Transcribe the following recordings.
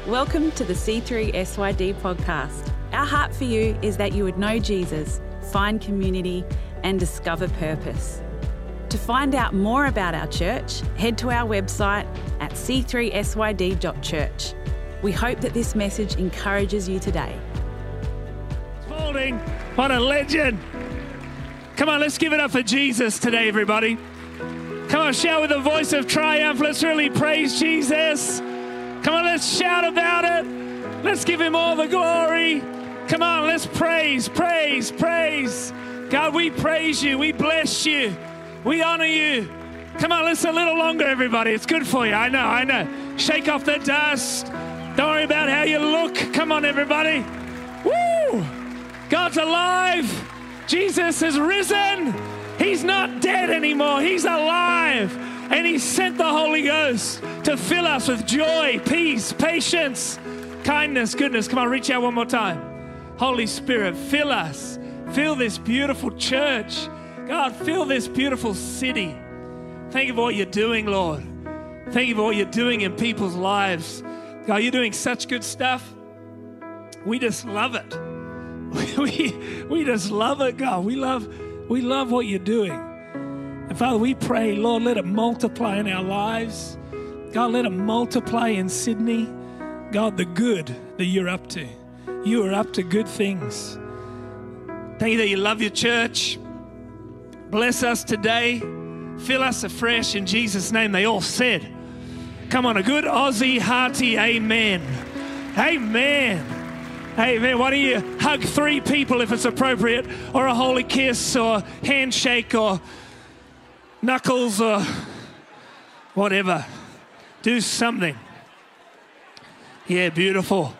Welcome to the C3SYD podcast. Our heart for you is that you would know Jesus, find community, and discover purpose. To find out more about our church, head to our website at c3syd.church. We hope that this message encourages you today. Spalding, what a legend. Come on, let's give it up for Jesus today, everybody. Come on, shout with a voice of triumph. Let's really praise Jesus. Come on, let's shout about it. Let's give him all the glory. Come on, let's praise. God, we praise you. We bless you. We honor you. Come on, let's a little longer, everybody. It's good for you. I know. Shake off the dust. Don't worry about how you look. Come on, everybody. Woo! God's alive. Jesus has risen. He's not dead anymore. He's alive. And he sent the Holy Ghost to fill us with joy, peace, patience, kindness, goodness. Come on, reach out one more time. Holy Spirit, fill us. Fill this beautiful church. God, fill this beautiful city. Thank you for what you're doing, Lord. Thank you for what you're doing in people's lives. God, you're doing such good stuff. We just love it. We just love it, God. We love what you're doing. And Father, we pray, Lord, let it multiply in our lives. God, let it multiply in Sydney. God, the good that you're up to. You are up to good things. Thank you that you love your church. Bless us today. Fill us afresh in Jesus' name. They all said, come on, a good Aussie hearty amen. Amen. Amen. Why don't you hug 3 people if it's appropriate, or a holy kiss, or handshake, or knuckles, or whatever. Do something. Yeah, beautiful.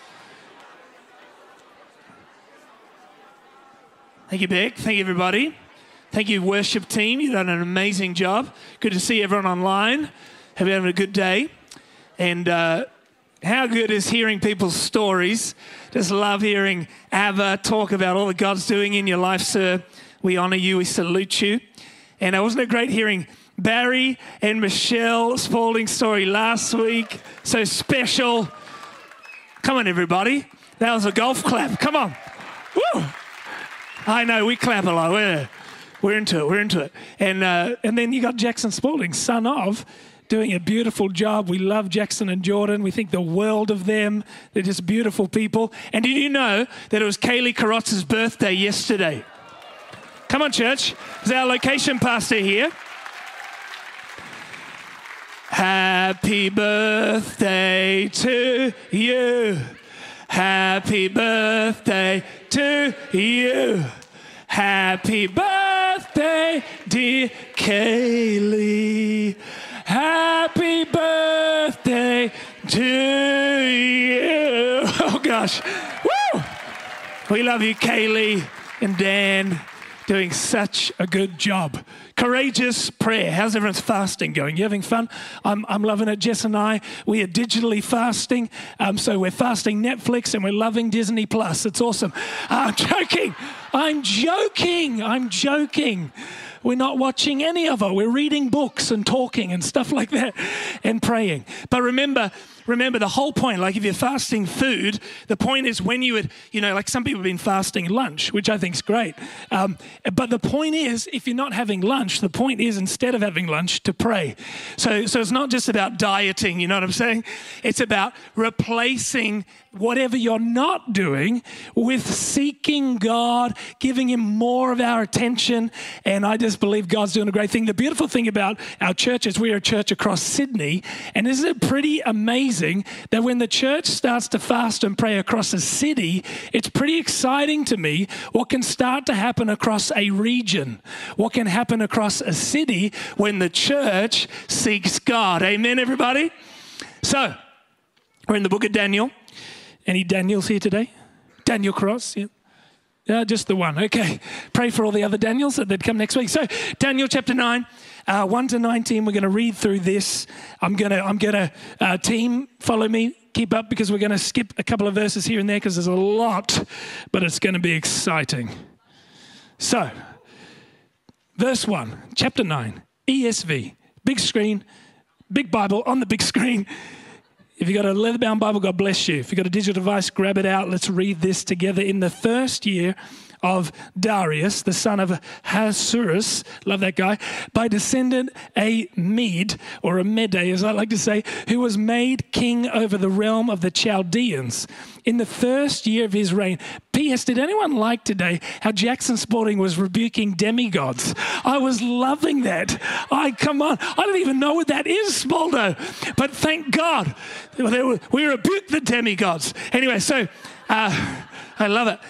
Thank you, Beck. Thank you, everybody. Thank you, worship team. You've done an amazing job. Good to see everyone online. Have you having a good day? And how good is hearing people's stories? Just love hearing Ava talk about all that God's doing in your life, sir. We honor you. We salute you. And wasn't it great hearing Barry and Michelle Spalding's story last week? So special. Come on, everybody. That was a golf clap. Come on. Woo! I know, we clap a lot. We're into it. And then you got Jackson Spalding, son of, doing a beautiful job. We love Jackson and Jordan. We think the world of them. They're just beautiful people. And did you know that it was Kaylee Karotz's birthday yesterday? Come on, church. Is our location pastor here? Happy birthday to you. Happy birthday to you. Happy birthday, dear Kaylee. Happy birthday to you. Oh, gosh. Woo! We love you, Kaylee and Dan. Doing such a good job. Courageous prayer. How's everyone's fasting going? You having fun? I'm loving it. Jess and I, we are digitally fasting. So we're fasting Netflix and we're loving Disney Plus. It's awesome. I'm joking. We're not watching any of it. We're reading books and talking and stuff like that and praying. But remember the whole point, like if you're fasting food, the point is when you would, like some people have been fasting lunch, which I think is great. But the point is, if you're not having lunch, the point is instead of having lunch, to pray. So it's not just about dieting, you know what I'm saying? It's about replacing whatever you're not doing with seeking God, giving him more of our attention. And I just believe God's doing a great thing. The beautiful thing about our church is we are a church across Sydney. And isn't it pretty amazing that when the church starts to fast and pray across a city, it's pretty exciting to me what can start to happen across a region, what can happen across a city when the church seeks God. Amen, everybody? So, we're in the book of Daniel. Any Daniels here today? Daniel Cross, yeah. Just the one. Okay. Pray for all the other Daniels that come next week. So, Daniel chapter 9, 1 to 19. We're going to read through this. I'm gonna team follow me, keep up, because we're going to skip a couple of verses here and there because there's a lot, but it's going to be exciting. So, verse 1, chapter 9, ESV, big screen, big Bible on the big screen. If you've got a leather-bound Bible, God bless you. If you've got a digital device, grab it out. Let's read this together. In the first year of Darius, the son of Ahasuerus, love that guy, by descendant a Mede, or a Mede as I like to say, who was made king over the realm of the Chaldeans. In the first year of his reign. P.S. Did anyone like today how Jackson Spalding was rebuking demigods? I was loving that. Come on. I don't even know what that is, Spaldo. But thank God we rebuke the demigods. Anyway, so I love it.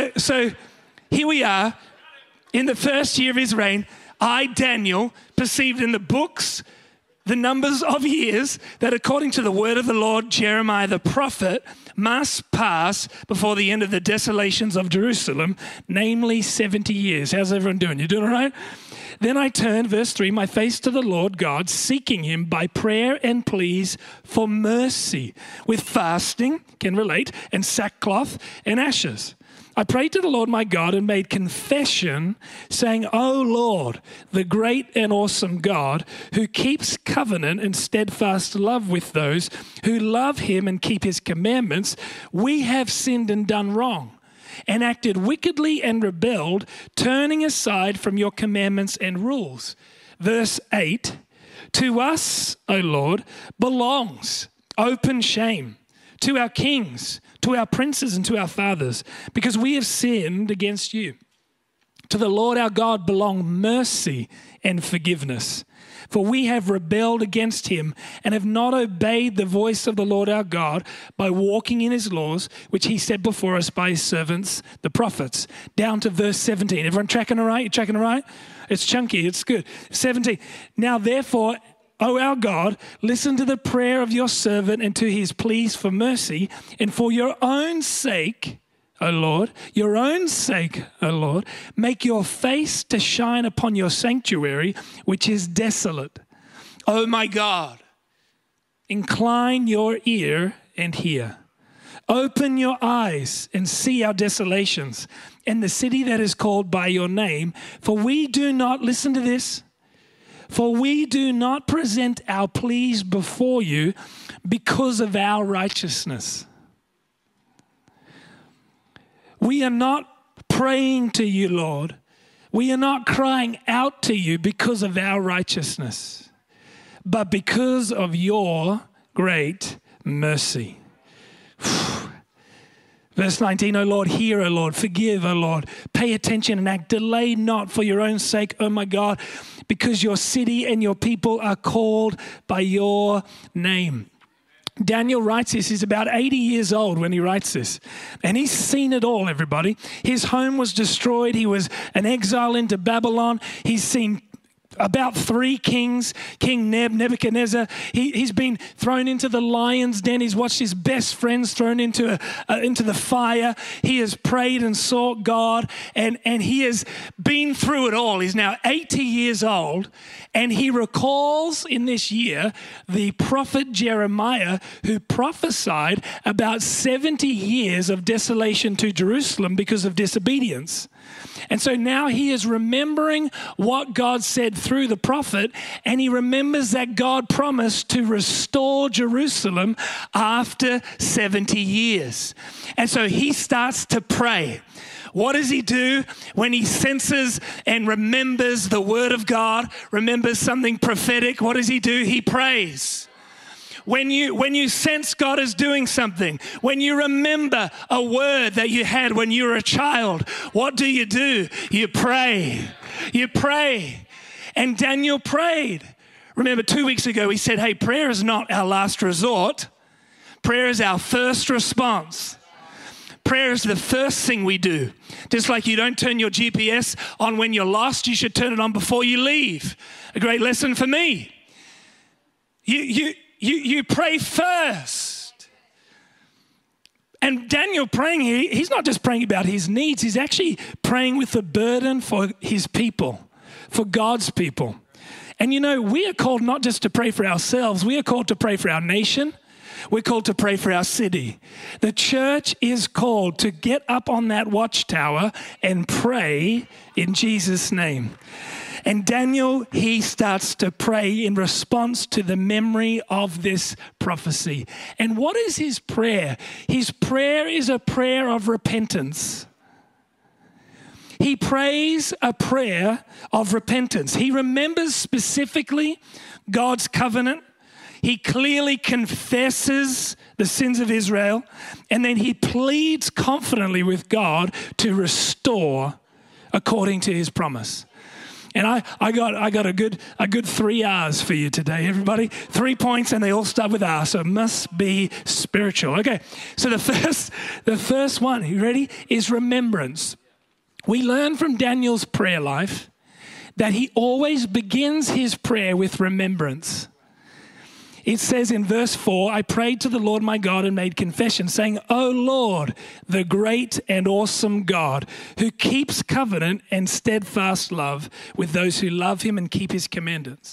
So here we are in the first year of his reign. I, Daniel, perceived in the books the numbers of years that according to the word of the Lord, Jeremiah the prophet, must pass before the end of the desolations of Jerusalem, namely 70 years. How's everyone doing? You doing all right? Then I turned, verse 3, my face to the Lord God, seeking him by prayer and pleas for mercy, with fasting, can relate, and sackcloth and ashes. I prayed to the Lord my God and made confession, saying, O Lord, the great and awesome God, who keeps covenant and steadfast love with those who love him and keep his commandments, we have sinned and done wrong, and acted wickedly and rebelled, turning aside from your commandments and rules. Verse 8, to us, O Lord, belongs open shame, to our kings, to our princes and to our fathers, because we have sinned against you. To the Lord our God belong mercy and forgiveness, for we have rebelled against him and have not obeyed the voice of the Lord our God by walking in his laws, which he set before us by his servants, the prophets. Down to verse 17. Everyone tracking all right? You tracking all right? It's chunky. It's good. 17. Now therefore, O our God, listen to the prayer of your servant and to his pleas for mercy, and for your own sake, O Lord, your own sake, O Lord, make your face to shine upon your sanctuary, which is desolate. O my God, incline your ear and hear. Open your eyes and see our desolations and the city that is called by your name, for we do not, listen to this, for we do not present our pleas before you because of our righteousness. We are not praying to you, Lord. We are not crying out to you because of our righteousness, but because of your great mercy. Verse 19, O Lord, hear, O Lord, forgive, O Lord, pay attention and act. Delay not for your own sake, O my God, because your city and your people are called by your name. Daniel writes this. He's about 80 years old when he writes this. And he's seen it all, everybody. His home was destroyed. He was an exile into Babylon. He's seen about 3 kings, King Nebuchadnezzar. He's been thrown into the lion's den. He's watched his best friends thrown into the fire. He has prayed and sought God, and he has been through it all. He's now 80 years old, and he recalls in this year the prophet Jeremiah, who prophesied about 70 years of desolation to Jerusalem because of disobedience. And so now he is remembering what God said through the prophet, and he remembers that God promised to restore Jerusalem after 70 years. And so he starts to pray. What does he do when he senses and remembers the word of God, remembers something prophetic? What does he do? He prays. When you sense God is doing something, when you remember a word that you had when you were a child, what do? You pray. You pray. And Daniel prayed. Remember 2 weeks ago, he said, hey, prayer is not our last resort. Prayer is our first response. Prayer is the first thing we do. Just like you don't turn your GPS on when you're lost, you should turn it on before you leave. A great lesson for me. You pray first. And Daniel praying here, he's not just praying about his needs, he's actually praying with a burden for his people, for God's people. And you know, we are called not just to pray for ourselves, we are called to pray for our nation. We're called to pray for our city. The church is called to get up on that watchtower and pray in Jesus' name. And Daniel, he starts to pray in response to the memory of this prophecy. And what is his prayer? His prayer is a prayer of repentance. He prays a prayer of repentance. He remembers specifically God's covenant. He clearly confesses the sins of Israel, and then he pleads confidently with God to restore according to his promise. And I got a good 3 R's for you today, everybody. 3 points, and they all start with R, so it must be spiritual. Okay, so the first one, you ready, is remembrance. We learn from Daniel's prayer life that he always begins his prayer with remembrance. It says in verse 4, I prayed to the Lord my God and made confession, saying, O Lord, the great and awesome God, who keeps covenant and steadfast love with those who love him and keep his commandments.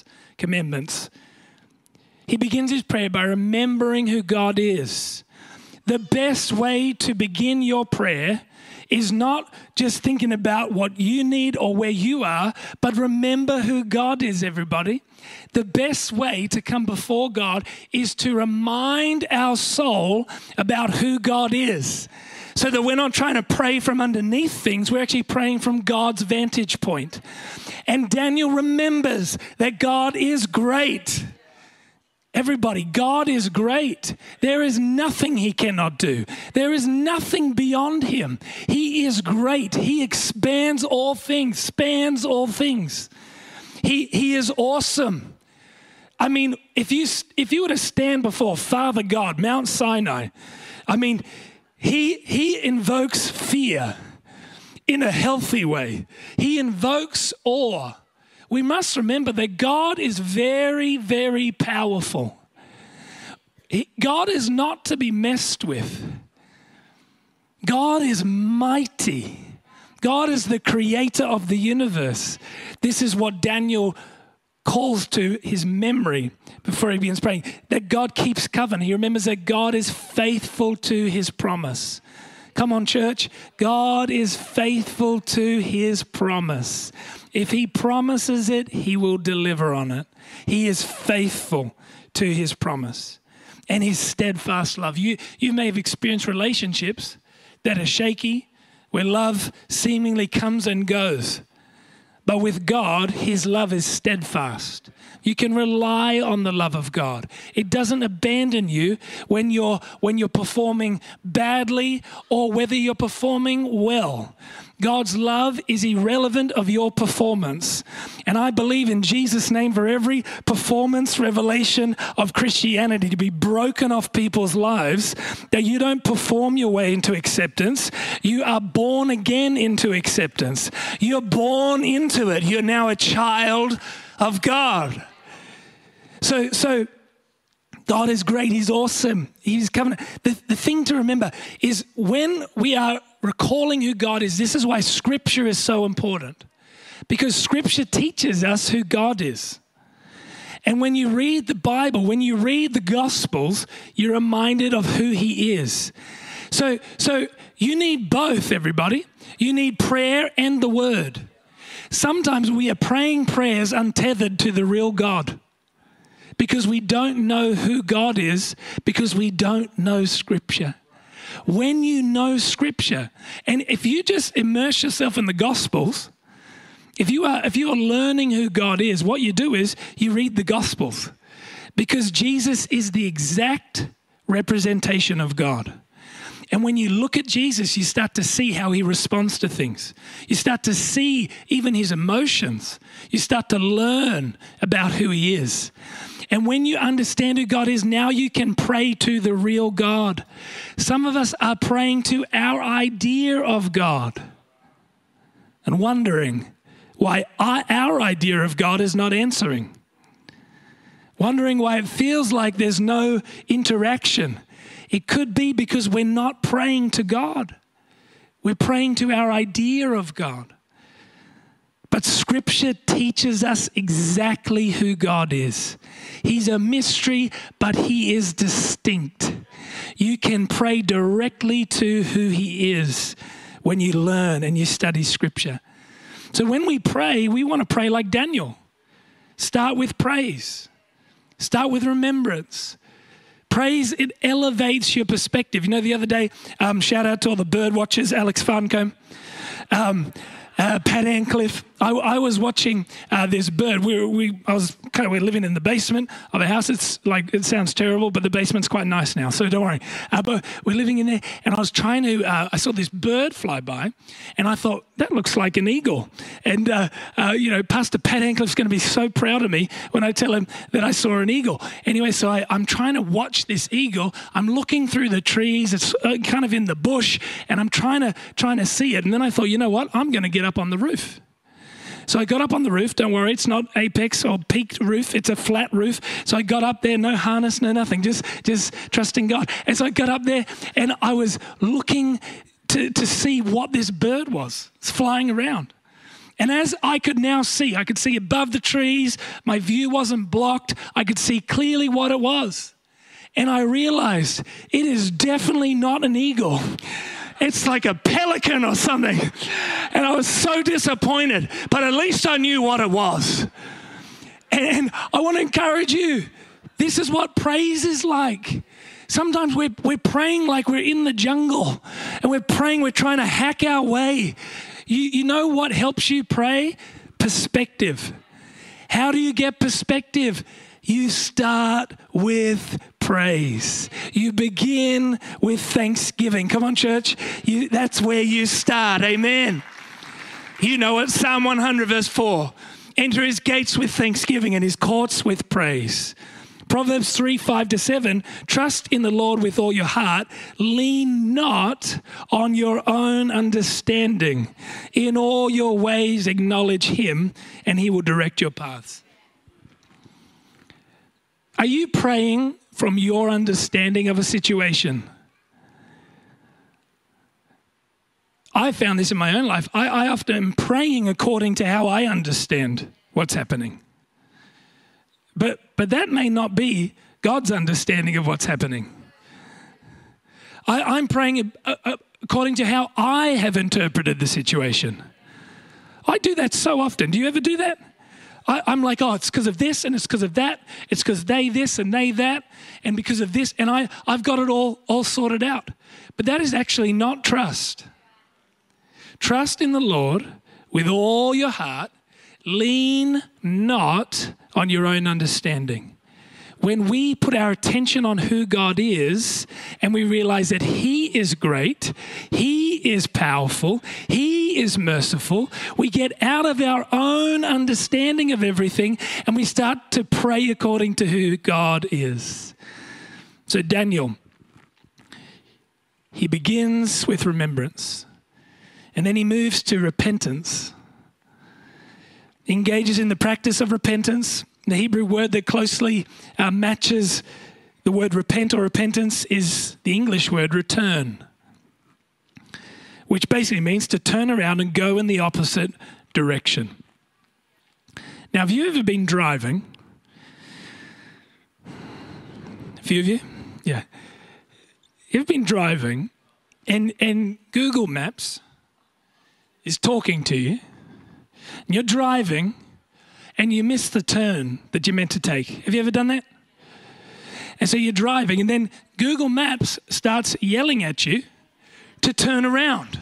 He begins his prayer by remembering who God is. The best way to begin your prayer is not just thinking about what you need or where you are, but remember who God is, everybody. The best way to come before God is to remind our soul about who God is, so that we're not trying to pray from underneath things, we're actually praying from God's vantage point. And Daniel remembers that God is great. Everybody, God is great. There is nothing he cannot do. There is nothing beyond him. He is great. He expands all things, spans all things. He is awesome. I mean, if you were to stand before Father God, Mount Sinai, I mean, he invokes fear in a healthy way. He invokes awe. We must remember that God is very, very powerful. God is not to be messed with. God is mighty. God is the creator of the universe. This is what Daniel calls to his memory before he begins praying, that God keeps covenant. He remembers that God is faithful to his promise. Come on, church. God is faithful to his promise. If he promises it, he will deliver on it. He is faithful to his promise and his steadfast love. You may have experienced relationships that are shaky, where love seemingly comes and goes. But with God, his love is steadfast. You can rely on the love of God. It doesn't abandon you when you're performing badly or whether you're performing well. God's love is irrelevant of your performance. And I believe in Jesus' name for every performance revelation of Christianity to be broken off people's lives, that you don't perform your way into acceptance. You are born again into acceptance. You're born into it. You're now a child of God. So God is great. He's awesome. He's covenant. The thing to remember is when we are recalling who God is, this is why Scripture is so important. Because Scripture teaches us who God is. And when you read the Bible, when you read the Gospels, you're reminded of who he is. So you need both, everybody. You need prayer and the Word. Sometimes we are praying prayers untethered to the real God, because we don't know who God is, because we don't know Scripture. When you know Scripture, and if you just immerse yourself in the Gospels, if you are learning who God is, what you do is you read the Gospels, because Jesus is the exact representation of God. And when you look at Jesus, you start to see how he responds to things. You start to see even his emotions. You start to learn about who he is. And when you understand who God is, now you can pray to the real God. Some of us are praying to our idea of God and wondering why our idea of God is not answering. Wondering why it feels like there's no interaction. It could be because we're not praying to God. We're praying to our idea of God. But Scripture teaches us exactly who God is. He's a mystery, but he is distinct. You can pray directly to who he is when you learn and you study Scripture. So when we pray, we want to pray like Daniel. Start with praise. Start with remembrance. Praise, it elevates your perspective. You know, the other day, shout out to all the bird watchers, Alex Farncombe, Pat Ancliffe. I was watching this bird. We're living in the basement of a house. It sounds terrible, but the basement's quite nice now, so don't worry. But we're living in there, and I was trying to. I saw this bird fly by, and I thought that looks like an eagle. And Pastor Pat Ancliffe's going to be so proud of me when I tell him that I saw an eagle. Anyway, so I'm trying to watch this eagle. I'm looking through the trees. It's kind of in the bush, and I'm trying to see it. And then I thought, you know what? I'm going to get up on the roof. So I got up on the roof. Don't worry, it's not apex or peaked roof. It's a flat roof. So I got up there, no harness, no nothing, just trusting God. And so I got up there and I was looking to see what this bird was. It's flying around. And as I could now see, I could see above the trees. My view wasn't blocked. I could see clearly what it was. And I realized it is definitely not an eagle. It's like a pelican or something. And I was so disappointed, but at least I knew what it was. And I want to encourage you. This is what praise is like. Sometimes we're praying like we're in the jungle, and we're trying to hack our way. You know what helps you pray? Perspective. How do you get perspective? You start with praise. You begin with thanksgiving. Come on, church. That's where you start. Amen. You know it. Psalm 100 verse 4. Enter his gates with thanksgiving and his courts with praise. Proverbs 3:5-7. Trust in the Lord with all your heart. Lean not on your own understanding. In all your ways acknowledge him, and he will direct your paths. Are you praying from your understanding of a situation? I found this in my own life. I often am praying according to how I understand what's happening. But that may not be God's understanding of what's happening. I'm praying according to how I have interpreted the situation. I do that so often. Do you ever do that? I'm like, oh, it's because of this and it's because of that. It's because they this and they that. And because of this. And I've got it all sorted out. But that is actually not trust. Trust in the Lord with all your heart. Lean not on your own understanding. When we put our attention on who God is and we realize that he is great, he is powerful, he is merciful, we get out of our own understanding of everything and we start to pray according to who God is. So Daniel, he begins with remembrance and then he moves to repentance. He engages in the practice of repentance. The Hebrew word that closely matches the word repent or repentance is the English word return, which basically means to turn around and go in the opposite direction. Now, have you ever been driving? A few of you? Yeah. You've been driving and Google Maps is talking to you, and you're driving, and you miss the turn that you meant to take. Have you ever done that? And so you're driving, and then Google Maps starts yelling at you to turn around.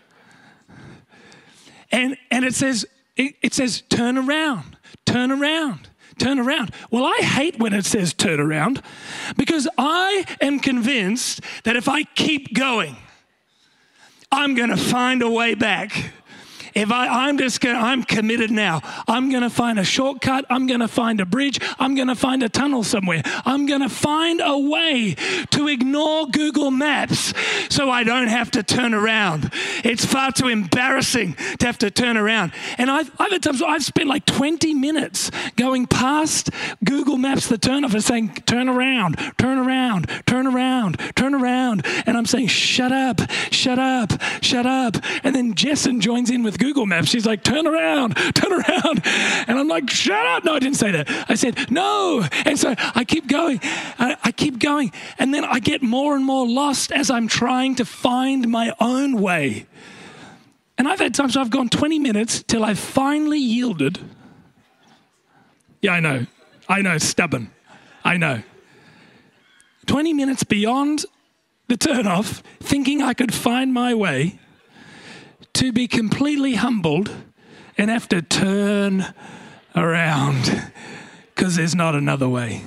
And it says turn around, turn around, turn around. Well, I hate when it says turn around because I am convinced that if I keep going, I'm going to find a way back. I'm committed now. I'm going to find a shortcut. I'm going to find a bridge. I'm going to find a tunnel somewhere. I'm going to find a way to ignore Google Maps so I don't have to turn around. It's far too embarrassing to have to turn around. And I've had times I've spent like 20 minutes going past Google Maps, the turn off, and saying, turn around, turn around, turn around, turn around. And I'm saying, shut up, shut up, shut up. And then Jessen joins in with Google Maps. She's like, turn around, turn around. And I'm like, shut up. No, I didn't say that. I said, no. And so I keep going. I keep going. And then I get more and more lost as I'm trying to find my own way. And I've had times where I've gone 20 minutes till I've finally yielded. Yeah, I know, stubborn. I know. 20 minutes beyond the turn-off, thinking I could find my way to be completely humbled and have to turn around because there's not another way.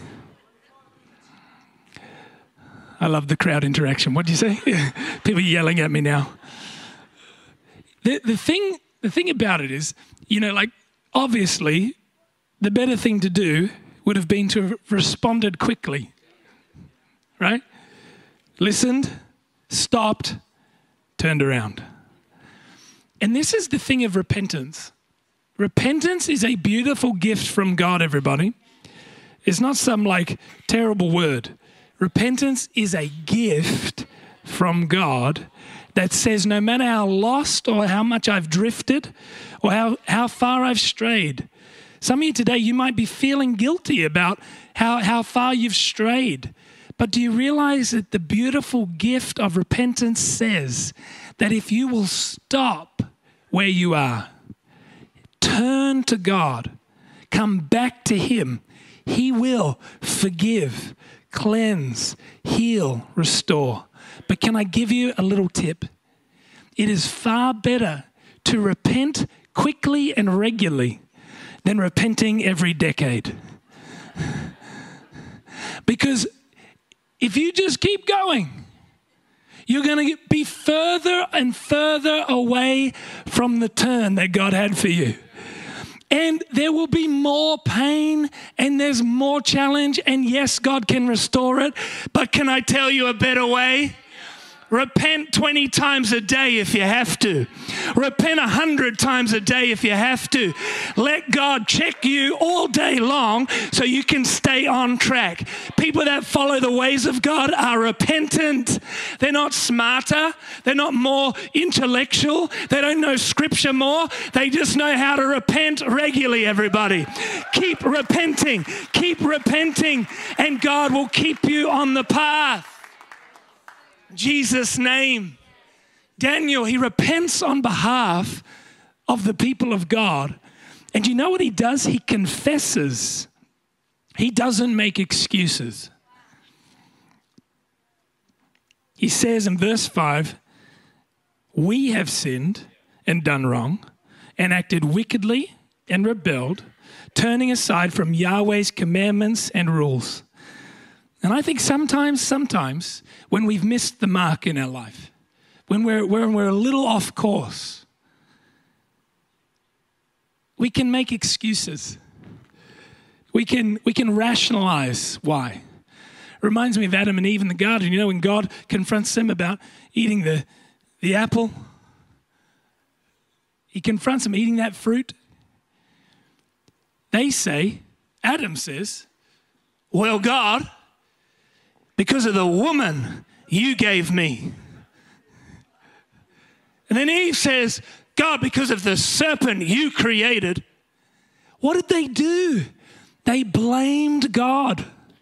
I love the crowd interaction. What do you say? People yelling at me now. The thing about it is, obviously, the better thing to do would have been to have responded quickly, right? Listened, stopped, turned around. And this is the thing of repentance. Repentance is a beautiful gift from God, everybody. It's not some terrible word. Repentance is a gift from God that says no matter how lost or how much I've drifted or how far I've strayed. Some of you today, you might be feeling guilty about how far you've strayed. But do you realize that the beautiful gift of repentance says that if you will stop where you are, turn to God, come back to Him, He will forgive, cleanse, heal, restore. But can I give you a little tip? It is far better to repent quickly and regularly than repenting every decade. Because if you just keep going, you're going to be further and further away from the turn that God had for you. And there will be more pain and there's more challenge. And yes, God can restore it. But can I tell you a better way? Repent 20 times a day if you have to. Repent 100 times a day if you have to. Let God check you all day long so you can stay on track. People that follow the ways of God are repentant. They're not smarter. They're not more intellectual. They don't know scripture more. They just know how to repent regularly, everybody. Keep repenting. Keep repenting, and God will keep you on the path. Jesus' name. Daniel, he repents on behalf of the people of God. And you know what he does? He confesses. He doesn't make excuses. He says in verse 5, we have sinned and done wrong and acted wickedly and rebelled, turning aside from Yahweh's commandments and rules. And I think sometimes when we've missed the mark in our life, when we're a little off course, we can make excuses. We can rationalize why. It reminds me of Adam and Eve in the garden. You know, when God confronts them about eating the apple, he confronts them eating that fruit. Adam says, well, God, because of the woman you gave me. And then Eve says, God, because of the serpent you created. What did they do? They blamed God.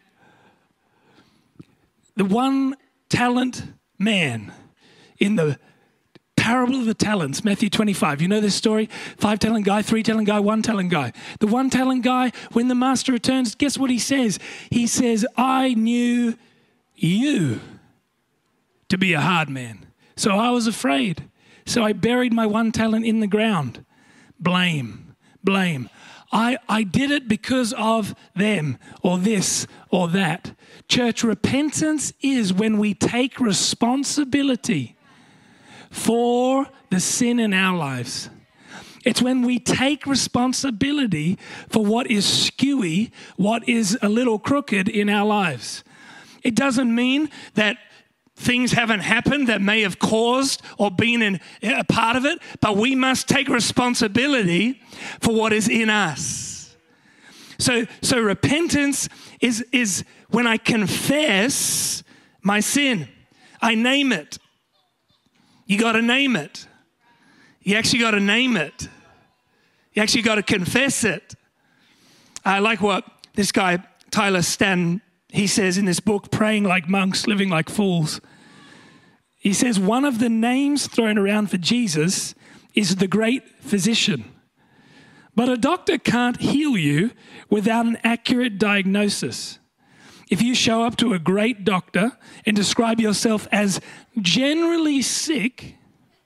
The 1 talent man in the parable of the talents, Matthew 25. You know this story? 5 talent guy, 3 talent guy, 1 talent guy. The 1 talent guy, when the master returns, guess what he says? He says, I knew you to be a hard man. So I was afraid. So I buried my 1 talent in the ground. Blame. I did it because of them or this or that. Church, repentance is when we take responsibility for the sin in our lives. It's when we take responsibility for what is skewy, what is a little crooked in our lives. It doesn't mean that things haven't happened that may have caused or been a part of it, but we must take responsibility for what is in us. So repentance is when I confess my sin. I name it. You got to name it. You actually got to name it. You actually got to confess it. I like what this guy, Tyler Stanton, he says in this book, Praying Like Monks, Living Like Fools. He says one of the names thrown around for Jesus is the great physician. But a doctor can't heal you without an accurate diagnosis. If you show up to a great doctor and describe yourself as generally sick,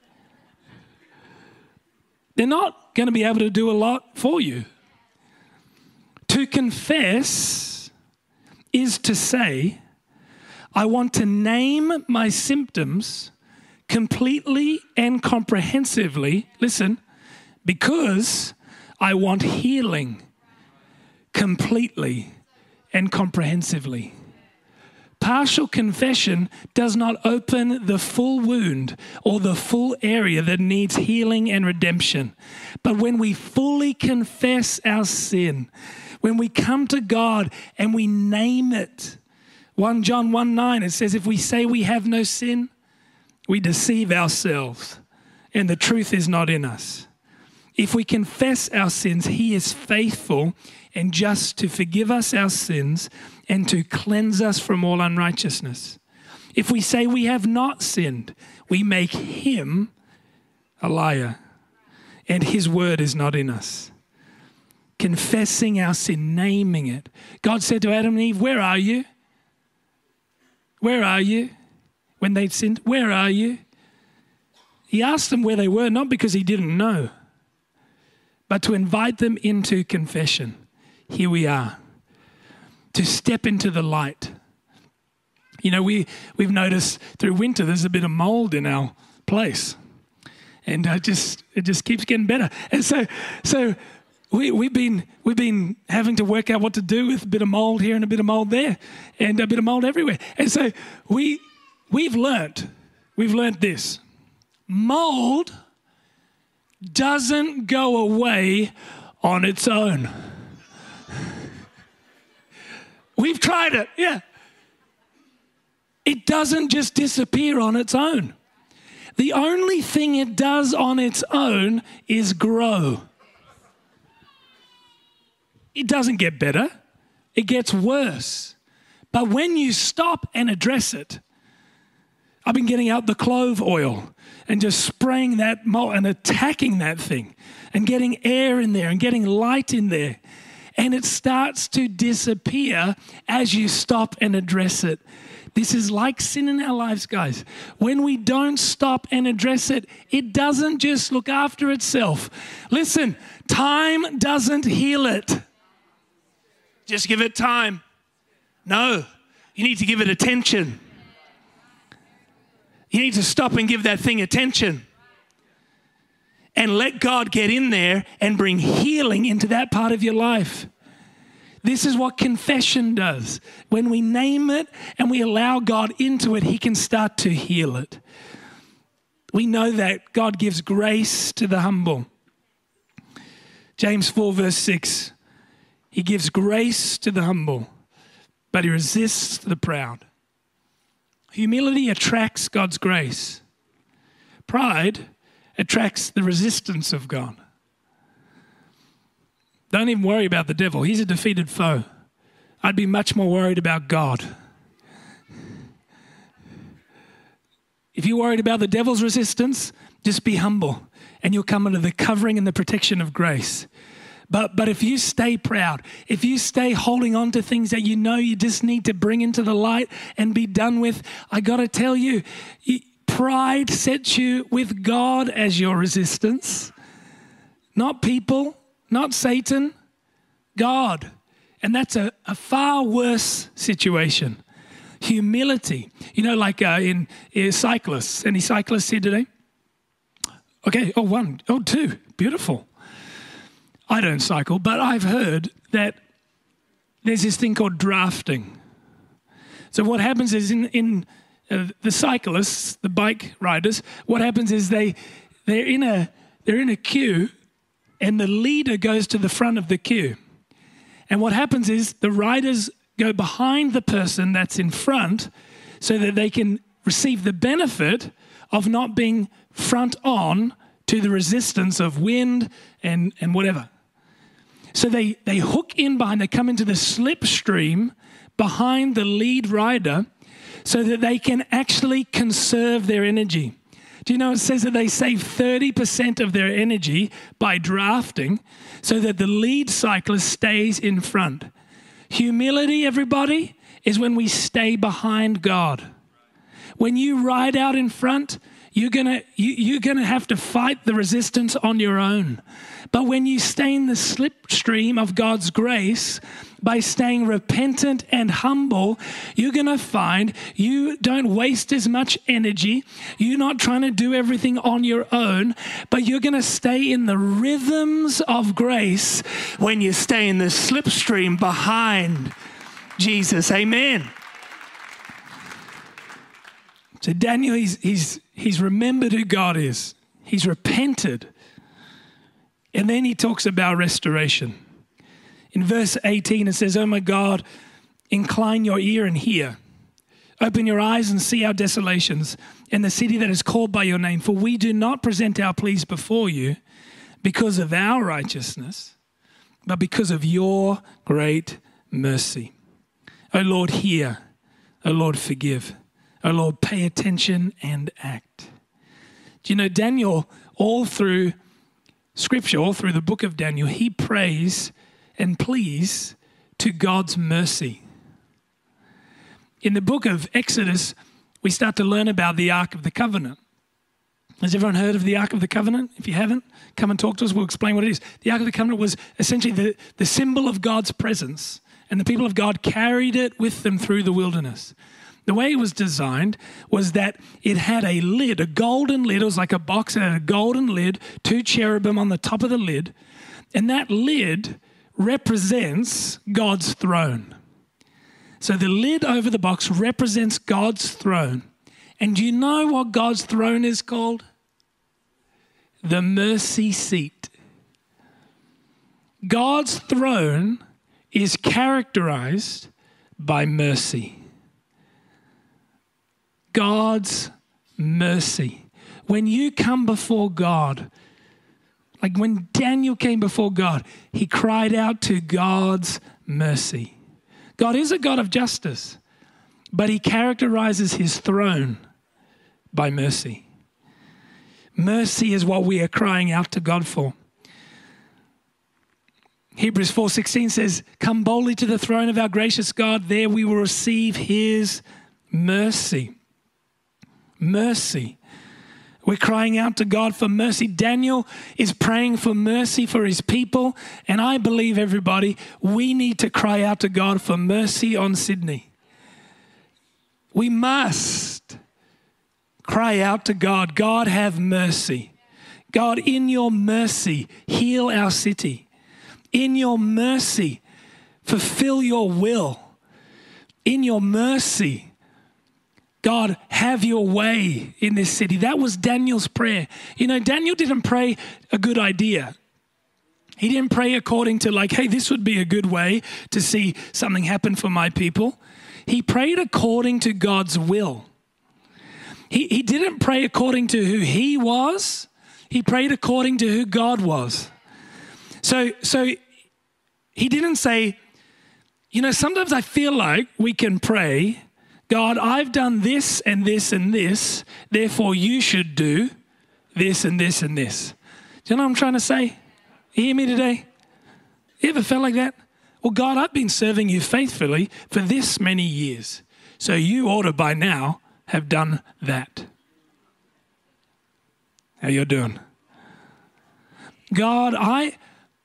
they're not going to be able to do a lot for you. To confess is to say, I want to name my symptoms completely and comprehensively, listen, because I want healing completely and comprehensively. Partial confession does not open the full wound or the full area that needs healing and redemption. But when we fully confess our sin, when we come to God and we name it, 1 John 1:9, it says, if we say we have no sin, we deceive ourselves and the truth is not in us. If we confess our sins, he is faithful and just to forgive us our sins and to cleanse us from all unrighteousness. If we say we have not sinned, we make him a liar, and his word is not in us. Confessing our sin, naming it. God said to Adam and Eve, where are you? Where are you? When they'd sinned, where are you? He asked them where they were, not because he didn't know, but to invite them into confession. Here we are, to step into the light. You know, we've noticed through winter there's a bit of mold in our place, and it just keeps getting better. And so we've been having to work out what to do with a bit of mold here and a bit of mold there, and a bit of mold everywhere. And so we've learnt this: mold doesn't go away on its own. We've tried it, yeah. It doesn't just disappear on its own. The only thing it does on its own is grow. It doesn't get better, it gets worse. But when you stop and address it, I've been getting out the clove oil and just spraying that mold and attacking that thing and getting air in there and getting light in there. And it starts to disappear as you stop and address it. This is like sin in our lives, guys. When we don't stop and address it, it doesn't just look after itself. Listen, time doesn't heal it. Just give it time. No, you need to give it attention. You need to stop and give that thing attention. And let God get in there and bring healing into that part of your life. This is what confession does. When we name it and we allow God into it, he can start to heal it. We know that God gives grace to the humble. James 4 verse 6, he gives grace to the humble, but he resists the proud. Humility attracts God's grace. Pride attracts the resistance of God. Don't even worry about the devil. He's a defeated foe. I'd be much more worried about God. If you're worried about the devil's resistance, just be humble and you'll come under the covering and the protection of grace. But if you stay proud, if you stay holding on to things that you know you just need to bring into the light and be done with, I got to tell you, pride sets you with God as your resistance. Not people, not Satan, God. And that's a far worse situation. Humility. You know, like in cyclists. Any cyclists here today? Okay, one. Two. Beautiful. I don't cycle, but I've heard that there's this thing called drafting. So what happens is in the cyclists, the bike riders, what happens is they're in a queue, and the leader goes to the front of the queue. And what happens is the riders go behind the person that's in front so that they can receive the benefit of not being front on to the resistance of wind and whatever. So they hook in behind, they come into the slipstream behind the lead rider so that they can actually conserve their energy, Do you know it says that they save 30% of their energy by drafting so that the lead cyclist stays in front? Humility, everybody, is when we stay behind God. When you ride out in front, you're gonna have to fight the resistance on your own. But when you stay in the slipstream of God's grace, by staying repentant and humble, you're going to find you don't waste as much energy. You're not trying to do everything on your own, but you're going to stay in the rhythms of grace when you stay in the slipstream behind Jesus. Amen. So Daniel, he's remembered who God is. He's repented. And then he talks about restoration. In verse 18, it says, "Oh my God, incline your ear and hear. Open your eyes and see our desolations and the city that is called by your name. For we do not present our pleas before you because of our righteousness, but because of your great mercy. O Lord, hear. O Lord, forgive. O Lord, pay attention and act." Do you know, Daniel, all through Scripture, all through the book of Daniel, he prays and pleads to God's mercy. In the book of Exodus, we start to learn about the Ark of the Covenant. Has everyone heard of the Ark of the Covenant? If you haven't, come and talk to us. We'll explain what it is. The Ark of the Covenant was essentially the symbol of God's presence, and the people of God carried it with them through the wilderness. The way it was designed was that it had a lid, a golden lid. It was like a box. It had a golden lid, 2 cherubim on the top of the lid. And that lid represents God's throne. So the lid over the box represents God's throne. And do you know what God's throne is called? The mercy seat. God's throne is characterized by mercy. God's mercy. When you come before God, like when Daniel came before God, he cried out to God's mercy. God is a God of justice, but he characterizes his throne by mercy. Mercy is what we are crying out to God for. Hebrews 4:16 says, "Come boldly to the throne of our gracious God. There we will receive his mercy." Mercy. We're crying out to God for mercy. Daniel is praying for mercy for his people. And I believe, everybody, we need to cry out to God for mercy on Sydney. We must cry out to God. God, have mercy. God, in your mercy, heal our city. In your mercy, fulfill your will. In your mercy, God, have your way in this city. That was Daniel's prayer. You know, Daniel didn't pray a good idea. He didn't pray according to like, hey, this would be a good way to see something happen for my people. He prayed according to God's will. He didn't pray according to who he was. He prayed according to who God was. So he didn't say, you know, sometimes I feel like we can pray, God, I've done this and this and this, therefore you should do this and this and this. Do you know what I'm trying to say? You hear me today? You ever felt like that? Well, God, I've been serving you faithfully for this many years, so you ought to by now have done that. How you doing? God, I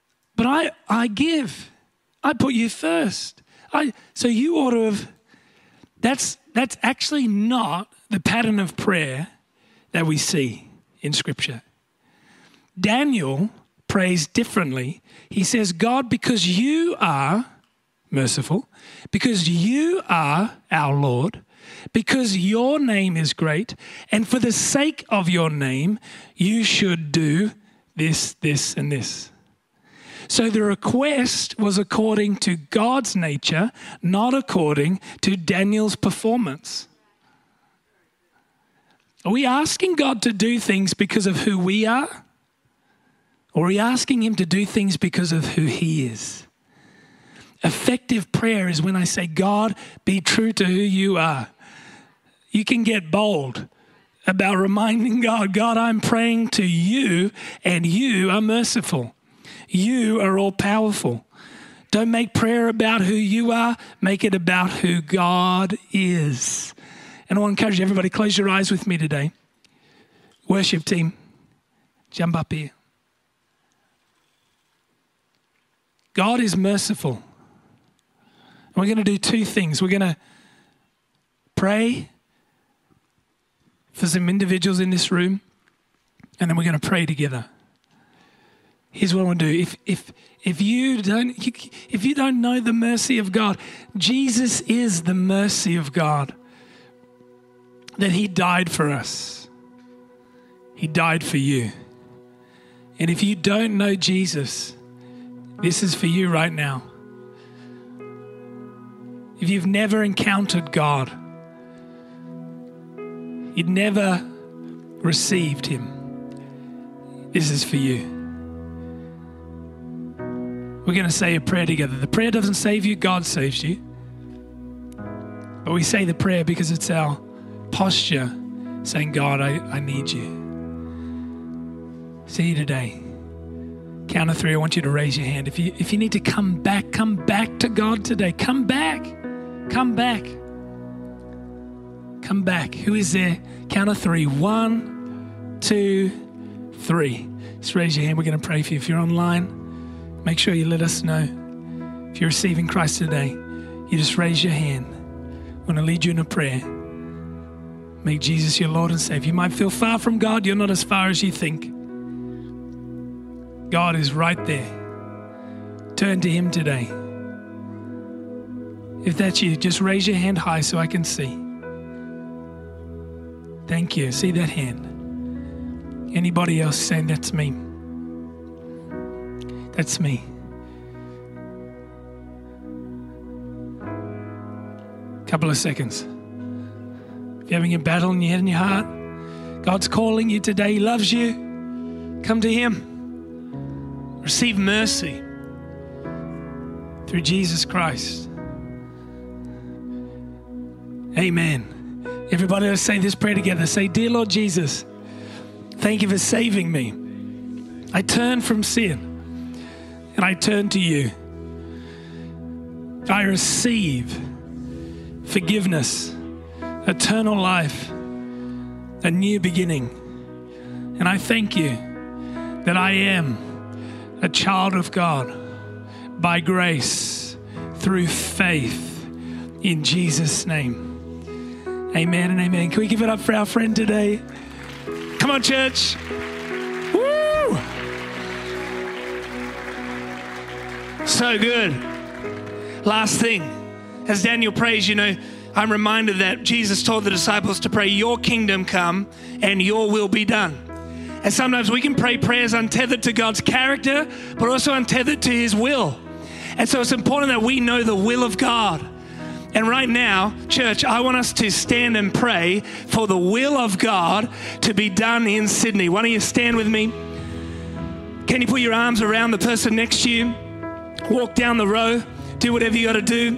give. I put you first. So you ought to have. That's actually not the pattern of prayer that we see in Scripture. Daniel prays differently. He says, God, because you are merciful, because you are our Lord, because your name is great, and for the sake of your name, you should do this, this, and this. So the request was according to God's nature, not according to Daniel's performance. Are we asking God to do things because of who we are? Or are we asking him to do things because of who he is? Effective prayer is when I say, God, be true to who you are. You can get bold. about reminding God, God, I'm praying to you and you are merciful. You are all powerful. Don't make prayer about who you are. Make it about who God is. And I want to encourage everybody, close your eyes with me today. Worship team, jump up here. God is merciful. And we're going to do two things. We're going to pray for some individuals in this room, and then we're going to pray together. Here's what I want to do. If you don't know the mercy of God, Jesus is the mercy of God. That he died for us. He died for you. And if you don't know Jesus, this is for you right now. If you've never encountered God, you'd never received him, this is for you. We're going to say a prayer together. The prayer doesn't save you, God saves you. But we say the prayer because it's our posture saying, God, I need you. See you today. Count of 3, I want you to raise your hand. If you need to come back to God today. Come back. Come back. Come back. Who is there? Count of 3. 1, 2, 3. Just raise your hand. We're going to pray for you. If you're online, make sure you let us know. If you're receiving Christ today, you just raise your hand. I want to lead you in a prayer. Make Jesus your Lord and Savior. You might feel far from God. You're not as far as you think. God is right there. Turn to him today. If that's you, just raise your hand high so I can see. Thank you. See that hand? Anybody else saying, that's me? That's me. Couple of seconds. If you're having a battle in your head and your heart, God's calling you today. He loves you. Come to him. Receive mercy through Jesus Christ. Amen. Everybody, let's say this prayer together. Say, dear Lord Jesus, thank you for saving me. I turn from sin and I turn to you. I receive forgiveness, eternal life, a new beginning. And I thank you that I am a child of God by grace through faith in Jesus' name. Amen and amen. Can we give it up for our friend today? Come on, church. Woo! So good. Last thing, as Daniel prays, I'm reminded that Jesus told the disciples to pray, your kingdom come and your will be done. And sometimes we can pray prayers untethered to God's character, but also untethered to his will. And so it's important that we know the will of God. And right now, church, I want us to stand and pray for the will of God to be done in Sydney. Why don't you stand with me? Can you put your arms around the person next to you? Walk down the row. Do whatever you got to do.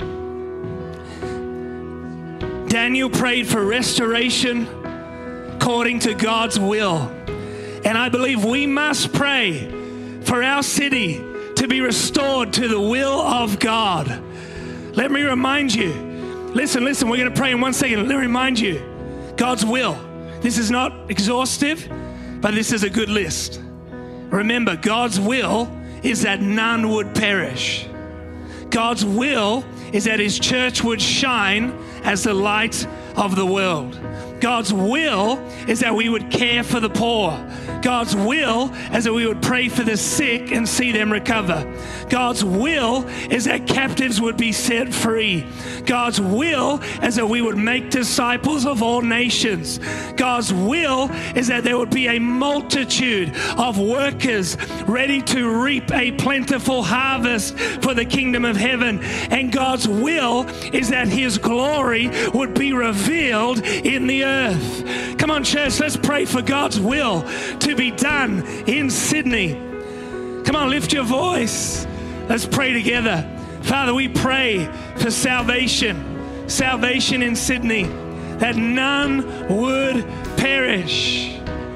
Daniel prayed for restoration according to God's will. And I believe we must pray for our city to be restored to the will of God. Let me remind you. Listen, we're going to pray in 1 second. Let me remind you, God's will. This is not exhaustive, but this is a good list. Remember, God's will is that none would perish. God's will is that his church would shine as the light of the world. God's will is that we would care for the poor. God's will is that we would pray for the sick and see them recover. God's will is that captives would be set free. God's will is that we would make disciples of all nations. God's will is that there would be a multitude of workers ready to reap a plentiful harvest for the kingdom of heaven. And God's will is that his glory would be revealed in the earth. Come on, church, let's pray for God's will to be done in Sydney. Come on, lift your voice. Let's pray together. Father, we pray for salvation in Sydney. that none would perish.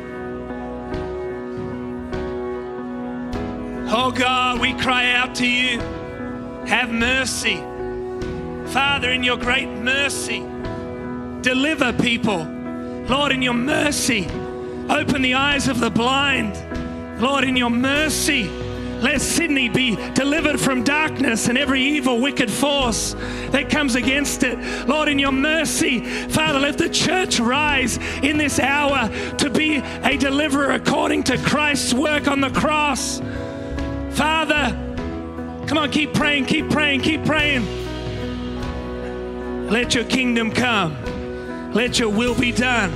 Oh God, we cry out to you. Have mercy. Father, in your great mercy, deliver people. Lord, in your mercy, open the eyes of the blind. Lord, in your mercy, let Sydney be delivered from darkness and every evil, wicked force that comes against it. Lord, in your mercy, Father, let the church rise in this hour to be a deliverer according to Christ's work on the cross. Father, come on, keep praying, keep praying, keep praying. Let your kingdom come. Let your will be done.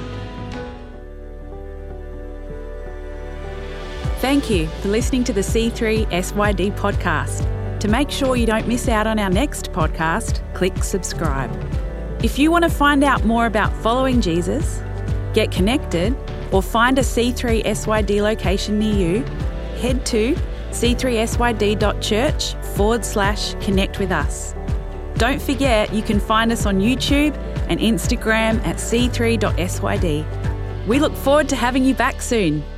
Thank you for listening to the C3 SYD podcast. To make sure you don't miss out on our next podcast, click subscribe. If you want to find out more about following Jesus, get connected, or find a C3 SYD location near you, head to c3syd.church/connect with us. Don't forget you can find us on YouTube and Instagram at c3.syd. We look forward to having you back soon.